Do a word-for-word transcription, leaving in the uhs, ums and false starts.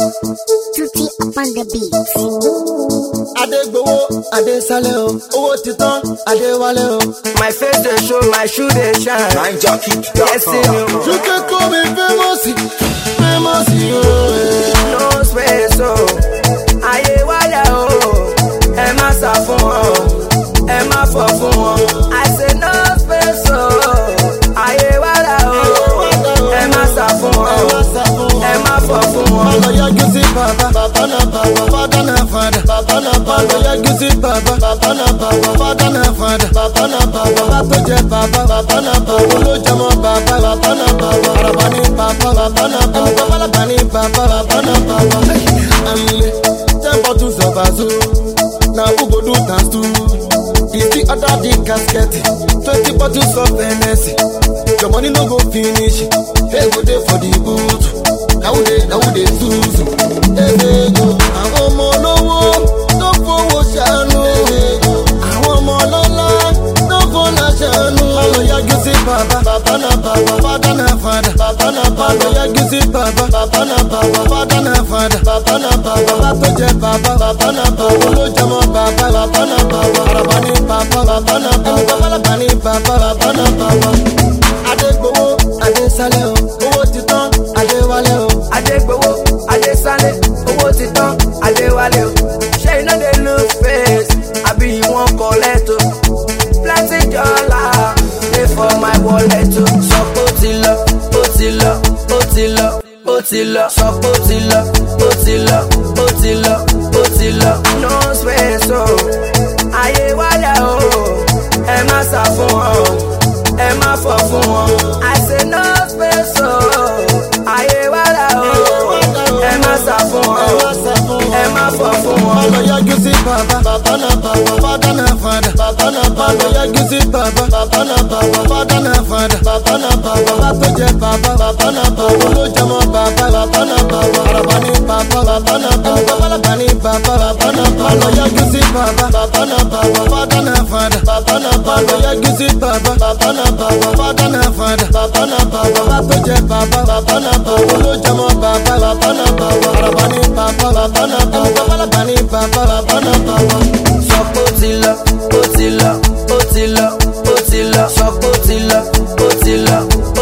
Tutti upon the beat. Adegbowo, Adesale o, owó ti tán, Adewale o. My face dey show, my shoe dey shine. Nine jockey, Yes, you know. you can call me famous, famous yo. No space, so ayé wálẹ̀ o. Ẹ má sá fún wọn, ẹ má fọ̀ fún wọn. I say no space, so ayé wálẹ̀ o. Ẹ má sá fún wọn, ẹ má fọ̀ fún wọn. Bàbá yájú sí bàbá, bàbá náà bàbá, fàdá náà fàdá. Bàbá náà bàbá yájú sí bàbá, bàbá náà bàbá, fàdá náà fàdá. Bàbá náà bàbá, bàbá tó jẹ bàbá, bàbá náà bàbá, olójọmọ bàbá, bàbá náà bàbá. Àràbà ní bàbá, bàbá náà bàbá, ẹni bàbá ní bàbá, bàbá náà bàbá. Àmìlẹ̀ ten bottles of Azu, na who go do dance to? Is the other the casket? Twenty bottles of Hennessy, your money no go finish. Hey, go there for the boot. Now they, now they Suzu. Hey, they go. Àwọn ọmọ olówó tó fowó ṣàánú. Àwọn ọmọ ọlọ́lá tó fọlá ṣàánú. Bàbá yájú sí bàbá, bàbá náà bàbá, fàdá náà fàdá. Bàbá náà bàbá yájú sí bàbá, bàbá náà bàbá, fàdá náà fàdá. Bàbá náà bàbá, bàbá tó jẹ bàbá, bàbá náà bàbá, olójọmọ bàbá, bàbá náà bàbá. Àràbà ní bàbá, bàbá náà bàbá, bàbá ní bàbá, bàbá náà bàbá. Adegbowo, Adesale o, owó ti tán, Adewale o. Adegbowo, Adesale, owó ti tán, Adewale o. Ṣé you no dey look face? Àbí you wan collect o? Plenty dollar dey for my wallet o. Sọ pé ó ti lọ, ó ti lọ, ó ti lọ, ó ti lọ. Sọ pé ó ti lọ, ó ti lọ, ó ti lọ, ó ti lọ. No space o, ayé wálẹ̀ o. Ẹ má sá fún wọn o, ẹ má fọ̀ fún wọn. I say no space o, ayé wálẹ̀ o. Ẹ má sá fún wọn, ẹ má fọ̀ fún wọn. Bàbá yájú sí bàbá, bàbá náà bàbá, fàdá náà fàdá. Bàbá náà bàbá yájú sí bàbá, bàbá náà bàbá, fàdá náà fàdá. Bàbá náà bàbá, bàbá tó jẹ bàbá, bàbá náà bàbá, olójọmọ bàbá, bàbá náà bàbá. Àràbà ní bàbá, bàbá náà bàbá, bàbá ní bàbá, bàbá náà bàbá. Bàbá yájú sí bàbá, bàbá náà bàbá, fàdá náà fàdá. Bàbá náà bàbá yájú sí bàbá, bàbá náà bàbá, fàdá náà fàdá. Bàbá náà bàbá, bàbá tó jẹ bàbá, bàbá náà bàbá, olójọmọ bàbá, bàbá náà bàbá. Àràbà ní bàbá, bàbá náà bàbá, bàbá ní bàbá, bàbá náà bàbá. Sọ pé ó ti lọ, ó ti lọ, ó ti lọ, ó ti lọ. Sọ pé ó ti lọ, ó ti lọ,